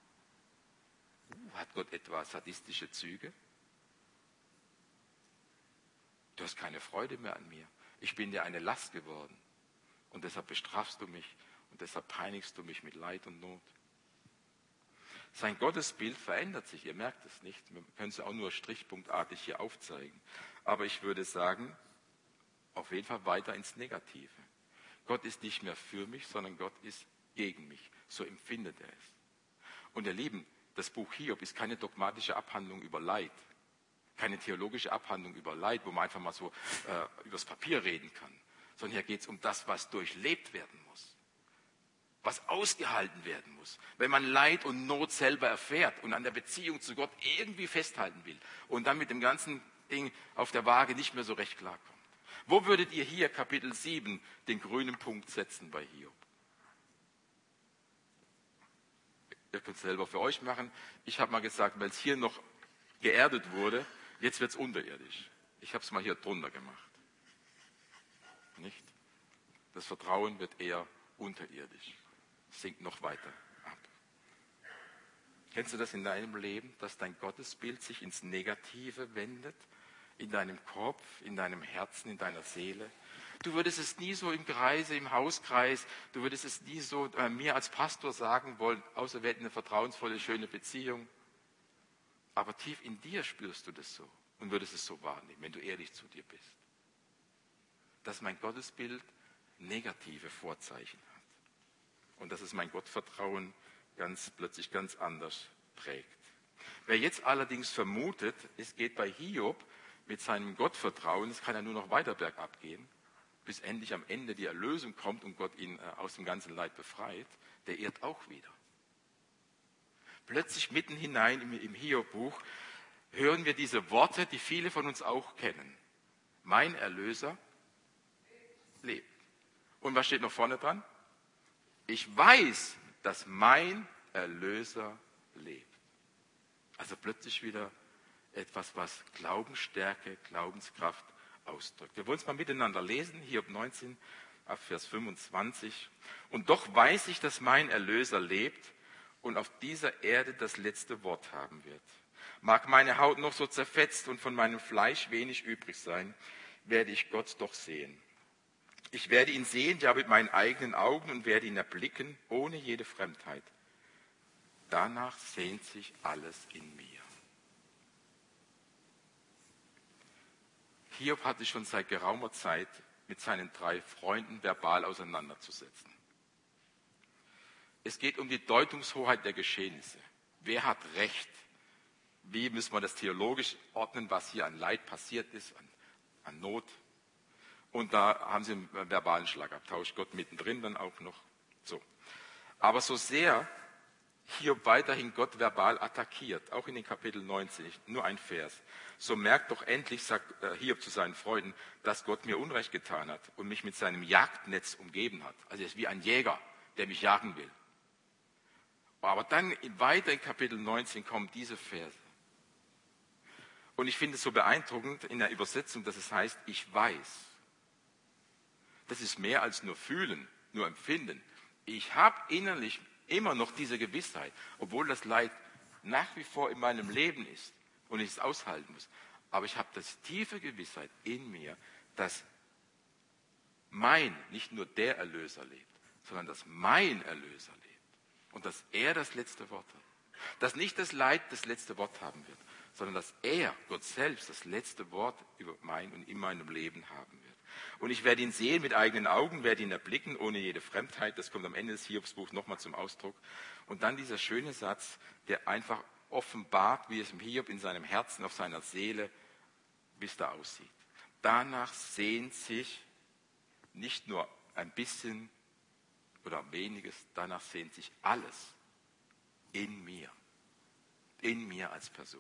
Hat Gott etwa sadistische Züge? Du hast keine Freude mehr an mir. Ich bin dir eine Last geworden. Und deshalb bestrafst du mich und deshalb peinigst du mich mit Leid und Not. Sein Gottesbild verändert sich, ihr merkt es nicht. Wir können es auch nur strichpunktartig hier aufzeigen. Aber ich würde sagen, auf jeden Fall weiter ins Negative. Gott ist nicht mehr für mich, sondern Gott ist gegen mich. So empfindet er es. Und ihr Lieben, das Buch Hiob ist keine dogmatische Abhandlung über Leid. Keine theologische Abhandlung über Leid, wo man einfach mal so übers Papier reden kann. Sondern hier geht es um das, was durchlebt werden muss. Was ausgehalten werden muss. Wenn man Leid und Not selber erfährt und an der Beziehung zu Gott irgendwie festhalten will und dann mit dem ganzen Ding auf der Waage nicht mehr so recht klarkommt. Wo würdet ihr hier Kapitel 7 den grünen Punkt setzen bei Hiob? Ihr könnt es selber für euch machen. Ich habe mal gesagt, weil es hier noch geerdet wurde, jetzt wird es unterirdisch. Ich habe es mal hier drunter gemacht. Nicht? Das Vertrauen wird eher unterirdisch. Sinkt noch weiter ab. Kennst du das in deinem Leben, dass dein Gottesbild sich ins Negative wendet? In deinem Kopf, in deinem Herzen, in deiner Seele? Du würdest es nie so im Kreise, im Hauskreis, du würdest es nie so mir als Pastor sagen wollen, außer wir hätten eine vertrauensvolle, schöne Beziehung. Aber tief in dir spürst du das so und würdest es so wahrnehmen, wenn du ehrlich zu dir bist. Dass mein Gottesbild negative Vorzeichen hat. und dass es mein Gottvertrauen plötzlich ganz anders prägt. Wer jetzt allerdings vermutet, es geht bei Hiob mit seinem Gottvertrauen, es kann ja nur noch weiter bergab gehen, bis endlich am Ende die Erlösung kommt und Gott ihn aus dem ganzen Leid befreit, der irrt auch wieder. Plötzlich mitten hinein im Hiob-Buch hören wir diese Worte, die viele von uns auch kennen. Mein Erlöser lebt. Und was steht noch vorne dran? Ich weiß, dass mein Erlöser lebt. Also plötzlich wieder etwas, was Glaubensstärke, Glaubenskraft ausdrückt. Wir wollen es mal miteinander lesen, Hiob 19, ab Vers 25. Und doch weiß ich, dass mein Erlöser lebt und auf dieser Erde das letzte Wort haben wird. Mag meine Haut noch so zerfetzt und von meinem Fleisch wenig übrig sein, werde ich Gott doch sehen. Ich werde ihn sehen, ja mit meinen eigenen Augen, und werde ihn erblicken, ohne jede Fremdheit. Danach sehnt sich alles in mir. Hiob hatte schon seit geraumer Zeit mit seinen 3 Freunden verbal auseinanderzusetzen. Es geht um die Deutungshoheit der Geschehnisse. Wer hat Recht? Wie müssen wir das theologisch ordnen, was hier an Leid passiert ist, an Not? Und da haben sie einen verbalen Schlagabtausch, Gott mittendrin dann auch noch. So. Aber so sehr Hiob weiterhin Gott verbal attackiert, auch in den Kapitel 19, nur ein Vers, so merkt doch endlich, sagt Hiob zu seinen Freunden, dass Gott mir Unrecht getan hat und mich mit seinem Jagdnetz umgeben hat. Also er ist wie ein Jäger, der mich jagen will. Aber dann weiter in Kapitel 19 kommen diese Verse. Und ich finde es so beeindruckend in der Übersetzung, dass es heißt, ich weiß. Das ist mehr als nur fühlen, nur empfinden. Ich habe innerlich immer noch diese Gewissheit, obwohl das Leid nach wie vor in meinem Leben ist und ich es aushalten muss. Aber ich habe das tiefe Gewissheit in mir, dass nicht nur der Erlöser lebt, sondern dass mein Erlöser lebt und dass er das letzte Wort hat. Dass nicht das Leid das letzte Wort haben wird, sondern dass er, Gott selbst, das letzte Wort über mein und in meinem Leben haben wird. Und ich werde ihn sehen mit eigenen Augen, werde ihn erblicken, ohne jede Fremdheit. Das kommt am Ende des Hiobsbuchs nochmal zum Ausdruck. Und dann dieser schöne Satz, der einfach offenbart, wie es im Hiob in seinem Herzen, auf seiner Seele, wie es da aussieht. Danach sehnt sich nicht nur ein bisschen oder weniges, danach sehnt sich alles in mir als Person.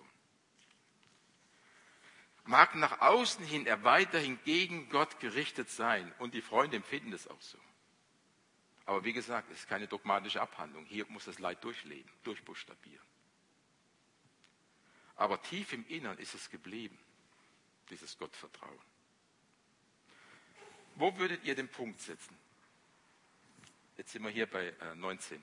Mag nach außen hin er weiterhin gegen Gott gerichtet sein, und die Freunde empfinden das auch so. Aber wie gesagt, es ist keine dogmatische Abhandlung. Hier muss das Leid durchleben, durchbuchstabieren. Aber tief im Innern ist es geblieben, dieses Gottvertrauen. Wo würdet ihr den Punkt setzen? Jetzt sind wir hier bei 19.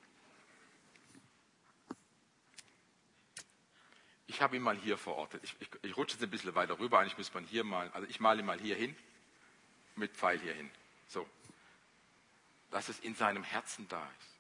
Ich habe ihn mal hier verortet. Ich rutsche jetzt ein bisschen weiter rüber. Eigentlich müsste man hier malen. Also ich male ihn mal hier hin, mit Pfeil hier hin. So. Dass es in seinem Herzen da ist.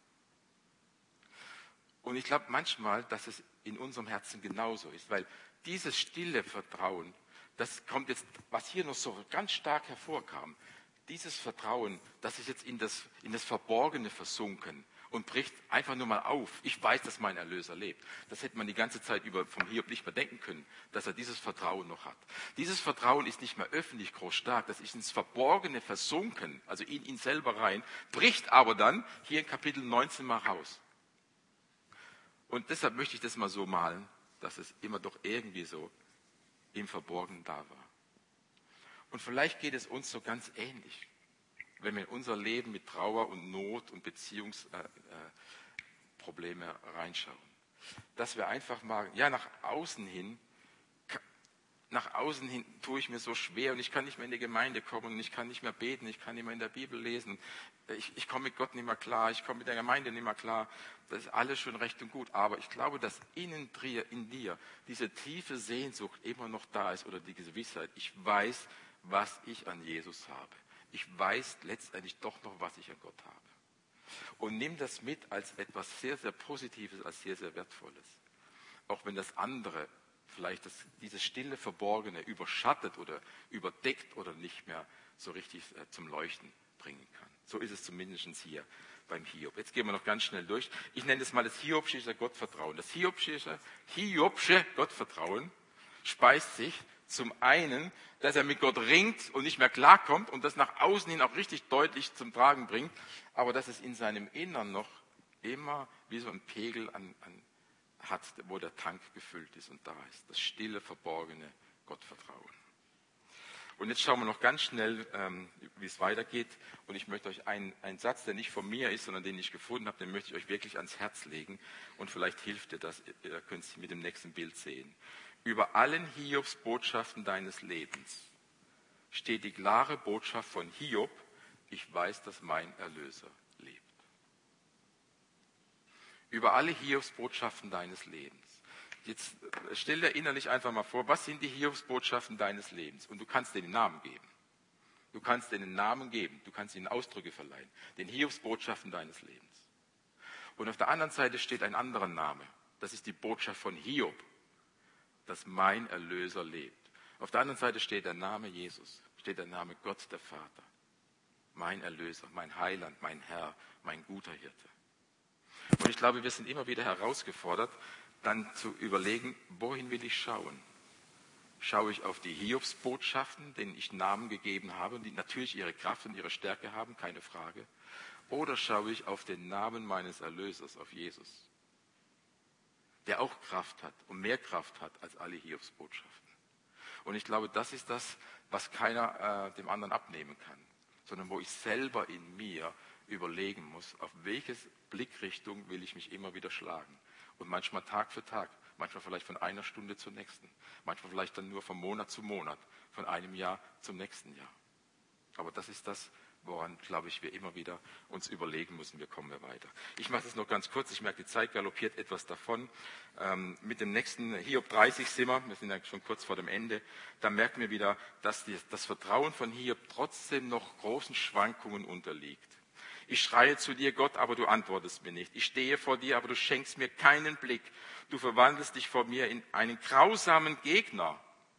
Und ich glaube manchmal, dass es in unserem Herzen genauso ist. Weil dieses stille Vertrauen, das kommt jetzt, was hier noch so ganz stark hervorkam, dieses Vertrauen, das ist jetzt in das Verborgene versunken und bricht einfach nur mal auf. Ich weiß, dass mein Erlöser lebt. Das hätte man die ganze Zeit über vom Hiob nicht mehr denken können, dass er dieses Vertrauen noch hat. Dieses Vertrauen ist nicht mehr öffentlich groß stark, das ist ins Verborgene versunken, also in ihn selber rein, bricht aber dann hier in Kapitel 19 mal raus. Und deshalb möchte ich das mal so malen, dass es immer doch irgendwie so im Verborgenen da war. Und vielleicht geht es uns so ganz ähnlich, wenn wir in unser Leben mit Trauer und Not und Beziehungsprobleme reinschauen. Dass wir einfach mal, ja, nach außen hin tue ich mir so schwer und ich kann nicht mehr in die Gemeinde kommen und ich kann nicht mehr beten, ich kann nicht mehr in der Bibel lesen. Ich komme mit Gott nicht mehr klar, ich komme mit der Gemeinde nicht mehr klar. Das ist alles schon recht und gut. Aber ich glaube, dass in dir diese tiefe Sehnsucht immer noch da ist oder die Gewissheit, ich weiß, was ich an Jesus habe. Ich weiß letztendlich doch noch, was ich an Gott habe. Und nimm das mit als etwas sehr, sehr Positives, als sehr, sehr Wertvolles. Auch wenn das andere vielleicht dieses stille Verborgene überschattet oder überdeckt oder nicht mehr so richtig zum Leuchten bringen kann. So ist es zumindest hier. beim Hiob. Jetzt gehen wir noch ganz schnell durch. Ich nenne das mal das Hiobsche Gottvertrauen. Das Hiobsche Gottvertrauen speist sich zum einen, dass er mit Gott ringt und nicht mehr klarkommt und das nach außen hin auch richtig deutlich zum Tragen bringt, aber dass es in seinem Innern noch immer wie so ein Pegel hat, wo der Tank gefüllt ist und da ist. Das stille, verborgene Gottvertrauen. Und jetzt schauen wir noch ganz schnell, wie es weitergeht. Und ich möchte euch einen Satz, der nicht von mir ist, sondern den ich gefunden habe, den möchte ich euch wirklich ans Herz legen. Und vielleicht hilft dir das, ihr könnt es mit dem nächsten Bild sehen. Über allen Hiobs Botschaften deines Lebens steht die klare Botschaft von Hiob: Ich weiß, dass mein Erlöser lebt. Über alle Hiobs Botschaften deines Lebens. Jetzt stell dir innerlich einfach mal vor, was sind die Hiobsbotschaften deines Lebens? Und du kannst denen Namen geben. Du kannst denen Namen geben, du kannst ihnen Ausdrücke verleihen. Den Hiobsbotschaften deines Lebens. Und auf der anderen Seite steht ein anderer Name. Das ist die Botschaft von Hiob, dass mein Erlöser lebt. Auf der anderen Seite steht der Name Jesus, steht der Name Gott der Vater. Mein Erlöser, mein Heiland, mein Herr, mein guter Hirte. Und ich glaube, wir sind immer wieder herausgefordert, dann zu überlegen, wohin will ich schauen? Schaue ich auf die Hiobsbotschaften, denen ich Namen gegeben habe, die natürlich ihre Kraft und ihre Stärke haben, keine Frage. Oder schaue ich auf den Namen meines Erlösers, auf Jesus, der auch Kraft hat und mehr Kraft hat als alle Hiobsbotschaften. Und ich glaube, das ist das, was keiner dem anderen abnehmen kann, sondern wo ich selber in mir überlegen muss, auf welche Blickrichtung will ich mich immer wieder schlagen. Und manchmal Tag für Tag, manchmal vielleicht von einer Stunde zur nächsten, manchmal vielleicht dann nur von Monat zu Monat, von einem Jahr zum nächsten Jahr. Aber das ist das, woran, glaube ich, wir immer wieder uns überlegen müssen, wie kommen wir weiter. Ich mache das noch ganz kurz, ich merke, die Zeit galoppiert etwas davon. Mit dem nächsten Hiob 30 sind wir sind ja schon kurz vor dem Ende, da merken wir wieder, dass das Vertrauen von Hiob trotzdem noch großen Schwankungen unterliegt. Ich schreie zu dir, Gott, aber du antwortest mir nicht. Ich stehe vor dir, aber du schenkst mir keinen Blick. Du verwandelst dich vor mir in einen grausamen Gegner.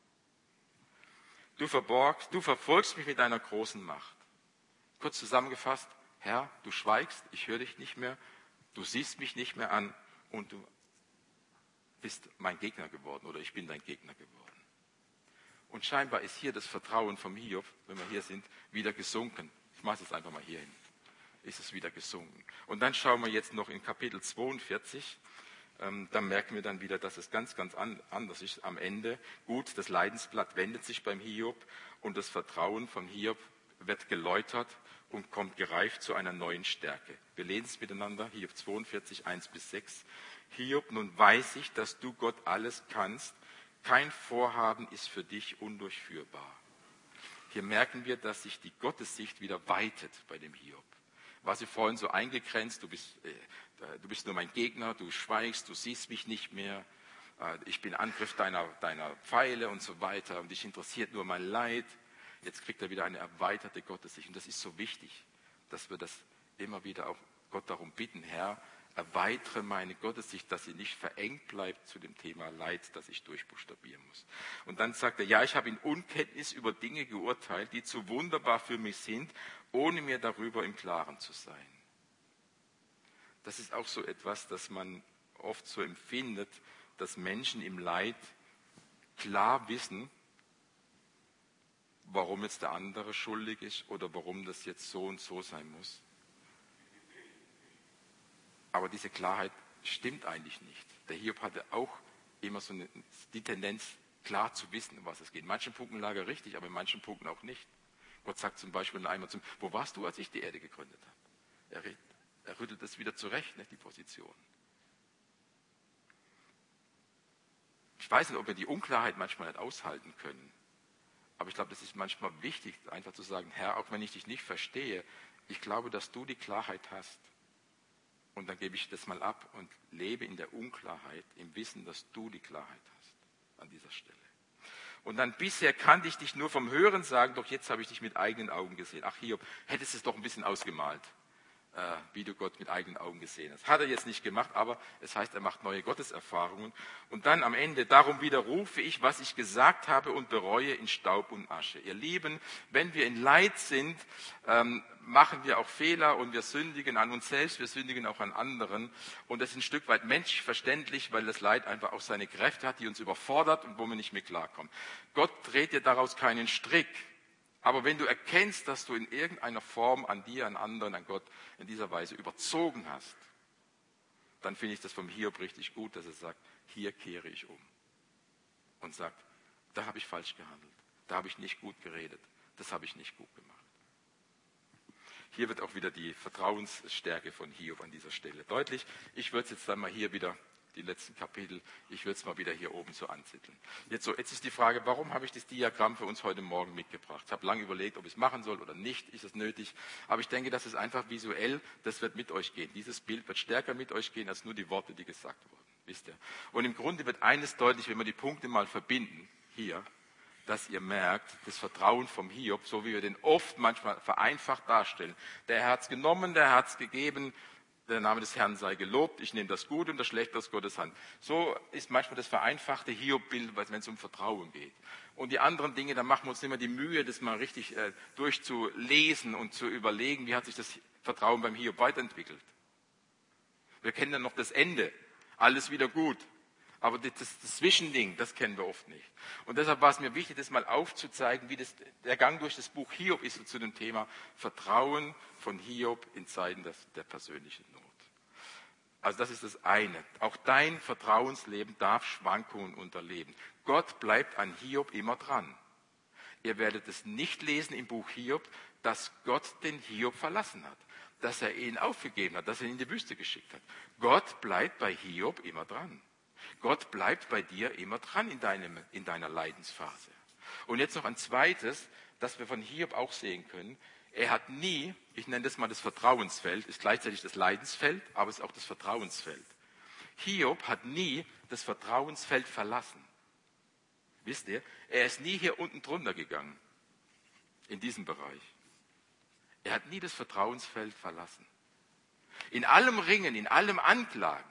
Du verfolgst mich mit deiner großen Macht. Kurz zusammengefasst, Herr, du schweigst, ich höre dich nicht mehr, du siehst mich nicht mehr an und du bist mein Gegner geworden oder ich bin dein Gegner geworden. Und scheinbar ist hier das Vertrauen vom Hiob, wenn wir hier sind, wieder gesunken. Ich mache es jetzt einfach mal hier hin. Ist es wieder gesunken. Und dann schauen wir jetzt noch in Kapitel 42, da merken wir dann wieder, dass es ganz, ganz anders ist am Ende. Gut, das Leidensblatt wendet sich beim Hiob und das Vertrauen von Hiob wird geläutert und kommt gereift zu einer neuen Stärke. Wir lesen es miteinander, Hiob 42, 1-6. Hiob, nun weiß ich, dass du Gott alles kannst. Kein Vorhaben ist für dich undurchführbar. Hier merken wir, dass sich die Gottessicht wieder weitet bei dem Hiob. War sie vorhin so eingegrenzt, du bist nur mein Gegner, du schweigst, du siehst mich nicht mehr, ich bin Angriff deiner Pfeile und so weiter und dich interessiert nur mein Leid. Jetzt kriegt er wieder eine erweiterte Gottessicht und das ist so wichtig, dass wir das immer wieder auch Gott darum bitten, Herr, erweitere meine Gottessicht, dass sie nicht verengt bleibt zu dem Thema Leid, das ich durchbuchstabieren muss. Und dann sagt er, ja, ich habe in Unkenntnis über Dinge geurteilt, die zu wunderbar für mich sind, ohne mir darüber im Klaren zu sein. Das ist auch so etwas, das man oft so empfindet, dass Menschen im Leid klar wissen, warum jetzt der andere schuldig ist oder warum das jetzt so und so sein muss. Aber diese Klarheit stimmt eigentlich nicht. Der Hiob hatte auch immer so die Tendenz, klar zu wissen, um was es geht. In manchen Punkten lag er richtig, aber in manchen Punkten auch nicht. Gott sagt zum Beispiel einmal zu ihm, wo warst du, als ich die Erde gegründet habe? Er rüttelt es wieder zurecht, nicht, die Position. Ich weiß nicht, ob wir die Unklarheit manchmal nicht aushalten können. Aber ich glaube, das ist manchmal wichtig, einfach zu sagen, Herr, auch wenn ich dich nicht verstehe, ich glaube, dass du die Klarheit hast. Und dann gebe ich das mal ab und lebe in der Unklarheit, im Wissen, dass du die Klarheit hast an dieser Stelle. Und dann bisher kannte ich dich nur vom Hören sagen, doch jetzt habe ich dich mit eigenen Augen gesehen. Ach Hiob, hättest du es doch ein bisschen ausgemalt. wie du Gott mit eigenen Augen gesehen hast. Hat er jetzt nicht gemacht, aber es heißt, er macht neue Gotteserfahrungen. Und dann am Ende, darum widerrufe ich, was ich gesagt habe und bereue in Staub und Asche. Ihr Lieben, wenn wir in Leid sind, machen wir auch Fehler und wir sündigen an uns selbst, wir sündigen auch an anderen. Und das ist ein Stück weit menschlich verständlich, weil das Leid einfach auch seine Kräfte hat, die uns überfordert und wo wir nicht mehr klarkommen. Gott dreht dir daraus keinen Strick. Aber wenn du erkennst, dass du in irgendeiner Form an dir, an anderen, an Gott in dieser Weise überzogen hast, dann finde ich das vom Hiob richtig gut, dass er sagt, hier kehre ich um. Und sagt, da habe ich falsch gehandelt, da habe ich nicht gut geredet, das habe ich nicht gut gemacht. Hier wird auch wieder die Vertrauensstärke von Hiob an dieser Stelle deutlich. Ich würde es jetzt dann mal hier wieder, die letzten Kapitel, ich würde es mal wieder hier oben so anzetteln. Jetzt ist die Frage, warum habe ich das Diagramm für uns heute Morgen mitgebracht? Ich habe lange überlegt, ob ich es machen soll oder nicht, ist es nötig. Aber ich denke, das ist einfach visuell, das wird mit euch gehen. Dieses Bild wird stärker mit euch gehen, als nur die Worte, die gesagt wurden. Wisst ihr? Und im Grunde wird eines deutlich, wenn wir die Punkte mal verbinden, hier, dass ihr merkt, das Vertrauen vom Hiob, so wie wir den oft manchmal vereinfacht darstellen. Der Herr hat es genommen, der hat es gegeben, der Name des Herrn sei gelobt, ich nehme das Gute und das Schlechte aus Gottes Hand. So ist manchmal das vereinfachte Hiob-Bild, wenn es um Vertrauen geht. Und die anderen Dinge, da machen wir uns nicht mehr die Mühe, das mal richtig durchzulesen und zu überlegen, wie hat sich das Vertrauen beim Hiob weiterentwickelt. Wir kennen dann noch das Ende, alles wieder gut. Aber das Zwischending, das kennen wir oft nicht. Und deshalb war es mir wichtig, das mal aufzuzeigen, wie der Gang durch das Buch Hiob ist zu dem Thema Vertrauen von Hiob in Zeiten der persönlichen Not. Also das ist das eine. Auch dein Vertrauensleben darf Schwankungen unterleben. Gott bleibt an Hiob immer dran. Ihr werdet es nicht lesen im Buch Hiob, dass Gott den Hiob verlassen hat, dass er ihn aufgegeben hat, dass er ihn in die Wüste geschickt hat. Gott bleibt bei Hiob immer dran. Gott bleibt bei dir immer dran in deiner Leidensphase. Und jetzt noch ein zweites, das wir von Hiob auch sehen können. Er hat nie, ich nenne das mal das Vertrauensfeld, ist gleichzeitig das Leidensfeld, aber es ist auch das Vertrauensfeld. Hiob hat nie das Vertrauensfeld verlassen. Wisst ihr, er ist nie hier unten drunter gegangen, in diesem Bereich. Er hat nie das Vertrauensfeld verlassen. In allem Ringen, in allem Anklagen,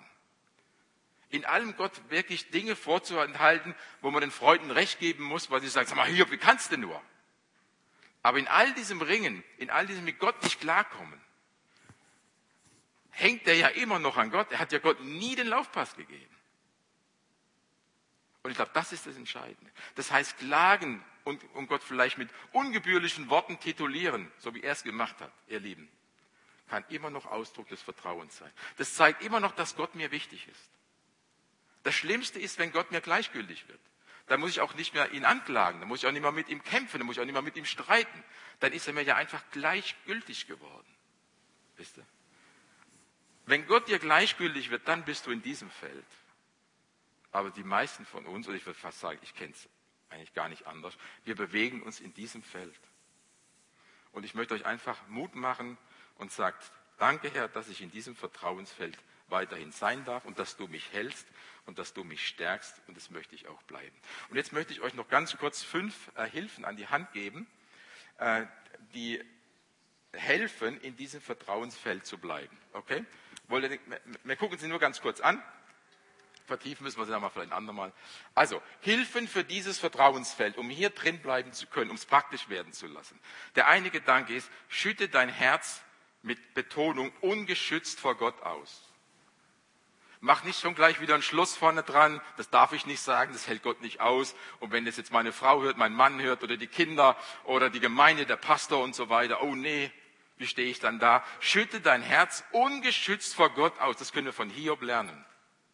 in allem Gott wirklich Dinge vorzuhalten, wo man den Freunden Recht geben muss, weil sie sagen, sag mal, Hiob, wie kannst du nur? Aber in all diesem Ringen, in all diesem mit Gott nicht klarkommen, hängt er ja immer noch an Gott. Er hat ja Gott nie den Laufpass gegeben. Und ich glaube, das ist das Entscheidende. Das heißt, klagen und Gott vielleicht mit ungebührlichen Worten titulieren, so wie er es gemacht hat, ihr Lieben, kann immer noch Ausdruck des Vertrauens sein. Das zeigt immer noch, dass Gott mir wichtig ist. Das Schlimmste ist, wenn Gott mir gleichgültig wird. Dann muss ich auch nicht mehr ihn anklagen, dann muss ich auch nicht mehr mit ihm kämpfen, dann muss ich auch nicht mehr mit ihm streiten. Dann ist er mir ja einfach gleichgültig geworden. Wisst ihr? Wenn Gott dir gleichgültig wird, dann bist du in diesem Feld. Aber die meisten von uns, und ich würde fast sagen, ich kenne es eigentlich gar nicht anders, wir bewegen uns in diesem Feld. Und ich möchte euch einfach Mut machen und sagt, danke Herr, dass ich in diesem Vertrauensfeld weiterhin sein darf und dass du mich hältst und dass du mich stärkst und das möchte ich auch bleiben. Und jetzt möchte ich euch noch ganz kurz 5 Hilfen an die Hand geben, die helfen, in diesem Vertrauensfeld zu bleiben. Okay? Wir gucken sie nur ganz kurz an. Vertiefen müssen wir sie dann mal vielleicht ein andermal. Also, Hilfen für dieses Vertrauensfeld, um hier drin bleiben zu können, um es praktisch werden zu lassen. Der eine Gedanke ist, schütte dein Herz mit Betonung ungeschützt vor Gott aus. Mach nicht schon gleich wieder einen Schluss vorne dran, das darf ich nicht sagen, das hält Gott nicht aus. Und wenn das jetzt meine Frau hört, mein Mann hört oder die Kinder oder die Gemeinde, der Pastor und so weiter, oh nee, wie stehe ich dann da? Schütte dein Herz ungeschützt vor Gott aus, das können wir von Hiob lernen.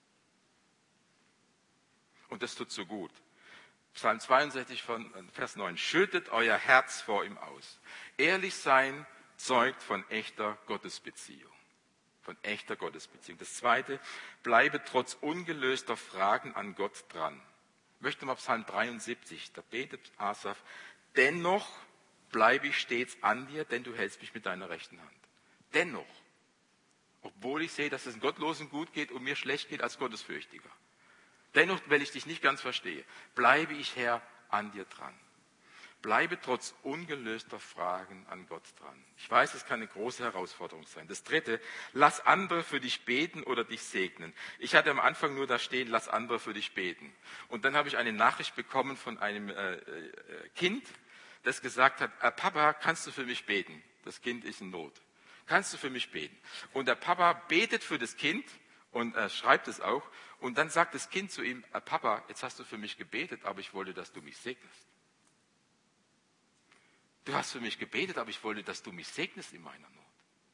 Und das tut so gut. Psalm 62 von Vers 9, schüttet euer Herz vor ihm aus. Ehrlich sein zeugt von echter Gottesbeziehung. Von echter Gottesbeziehung. Das zweite, bleibe trotz ungelöster Fragen an Gott dran. Ich möchte mal Psalm 73, da betet Asaf, dennoch bleibe ich stets an dir, denn du hältst mich mit deiner rechten Hand. Dennoch. Obwohl ich sehe, dass es einem Gottlosen gut geht und mir schlecht geht als Gottesfürchtiger. Dennoch, wenn ich dich nicht ganz verstehe, bleibe ich, Herr, an dir dran. Bleibe trotz ungelöster Fragen an Gott dran. Ich weiß, es kann eine große Herausforderung sein. Das dritte, lass andere für dich beten oder dich segnen. Ich hatte am Anfang nur da stehen, lass andere für dich beten. Und dann habe ich eine Nachricht bekommen von einem Kind, das gesagt hat, Papa, kannst du für mich beten? Das Kind ist in Not. Kannst du für mich beten? Und der Papa betet für das Kind und schreibt es auch. Und dann sagt das Kind zu ihm, Papa, jetzt hast du für mich gebetet, aber ich wollte, dass du mich segnest. Du hast für mich gebetet, aber ich wollte, dass du mich segnest in meiner Not.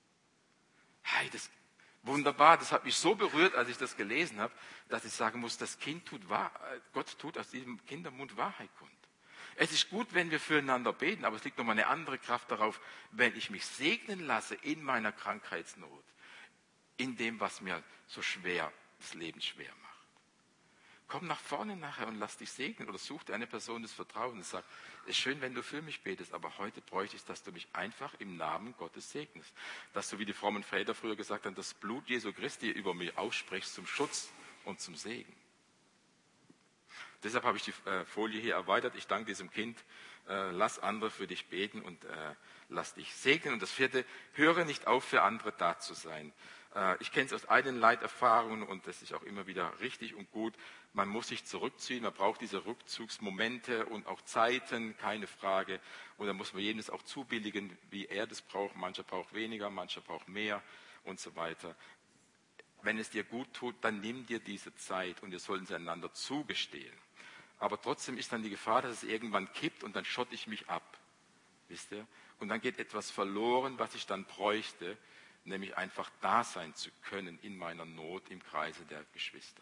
Hey, das wunderbar, das hat mich so berührt, als ich das gelesen habe, dass ich sagen muss, das Kind tut Gott tut aus diesem Kindermund Wahrheit kund. Es ist gut, wenn wir füreinander beten, aber es liegt nochmal eine andere Kraft darauf, wenn ich mich segnen lasse in meiner Krankheitsnot, in dem, was mir so schwer, das Leben schwer macht. Komm nach vorne nachher und lass dich segnen oder such dir eine Person des Vertrauens und sag, es ist schön, wenn du für mich betest, aber heute bräuchte ich, dass du mich einfach im Namen Gottes segnest. Dass du, wie die frommen Väter früher gesagt haben, das Blut Jesu Christi über mich aussprichst zum Schutz und zum Segen. Deshalb habe ich die Folie hier erweitert. Ich danke diesem Kind. Lass andere für dich beten und lass dich segnen. Und das vierte, höre nicht auf, für andere da zu sein. Ich kenne es aus eigenen Leiterfahrungen und das ist auch immer wieder richtig und gut. Man muss sich zurückziehen, man braucht diese Rückzugsmomente und auch Zeiten, keine Frage. Und da muss man jedes auch zubilligen, wie er das braucht. Mancher braucht weniger, mancher braucht mehr und so weiter. Wenn es dir gut tut, dann nimm dir diese Zeit und wir sollen sie einander zugestehen. Aber trotzdem ist dann die Gefahr, dass es irgendwann kippt und dann schotte ich mich ab. Wisst ihr? Und dann geht etwas verloren, was ich dann bräuchte, nämlich einfach da sein zu können in meiner Not im Kreise der Geschwister.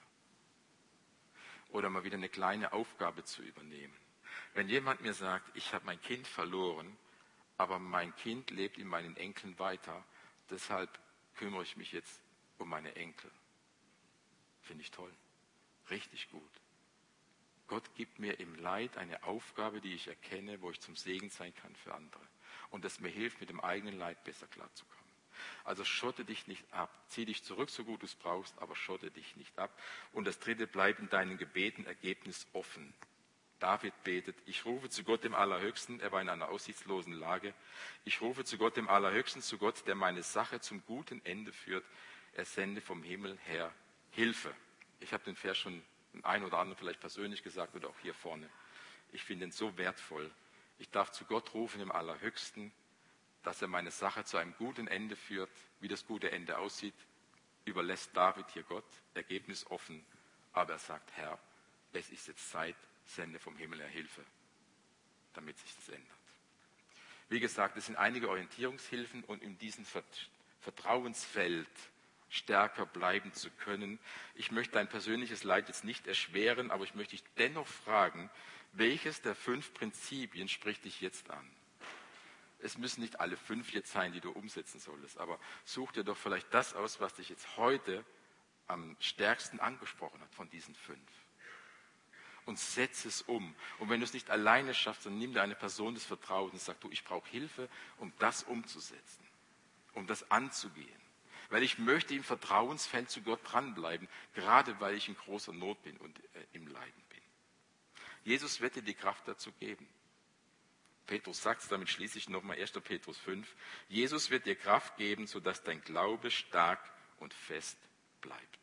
Oder mal wieder eine kleine Aufgabe zu übernehmen. Wenn jemand mir sagt, ich habe mein Kind verloren, aber mein Kind lebt in meinen Enkeln weiter, deshalb kümmere ich mich jetzt um meine Enkel. Finde ich toll. Richtig gut. Gott gibt mir im Leid eine Aufgabe, die ich erkenne, wo ich zum Segen sein kann für andere. Und das mir hilft, mit dem eigenen Leid besser klarzukommen. Also schotte dich nicht ab. Zieh dich zurück, so gut du es brauchst, aber schotte dich nicht ab. Und das dritte, bleib in deinen Gebeten ergebnisoffen. David betet, ich rufe zu Gott dem Allerhöchsten, er war in einer aussichtslosen Lage. Ich rufe zu Gott dem Allerhöchsten, zu Gott, der meine Sache zum guten Ende führt. Er sende vom Himmel her Hilfe. Ich habe den Vers schon ein oder anderen vielleicht persönlich gesagt oder auch hier vorne. Ich finde ihn so wertvoll. Ich darf zu Gott rufen, dem Allerhöchsten, dass er meine Sache zu einem guten Ende führt. Wie das gute Ende aussieht, überlässt David hier Gott, ergebnisoffen. Aber er sagt, Herr, es ist jetzt Zeit, sende vom Himmel her Hilfe, damit sich das ändert. Wie gesagt, es sind einige Orientierungshilfen und in diesem Vertrauensfeld stärker bleiben zu können. Ich möchte dein persönliches Leid jetzt nicht erschweren, aber ich möchte dich dennoch fragen, welches der 5 Prinzipien spricht dich jetzt an? Es müssen nicht alle 5 jetzt sein, die du umsetzen solltest, aber such dir doch vielleicht das aus, was dich jetzt heute am stärksten angesprochen hat von diesen 5. Und setz es um. Und wenn du es nicht alleine schaffst, dann nimm dir eine Person des Vertrauens und sag, du, ich brauche Hilfe, um das umzusetzen, um das anzugehen. Weil ich möchte im Vertrauensfeld zu Gott dranbleiben, gerade weil ich in großer Not bin und im Leiden bin. Jesus wird dir die Kraft dazu geben. Petrus sagt es, damit schließe ich nochmal 1. Petrus 5. Jesus wird dir Kraft geben, sodass dein Glaube stark und fest bleibt.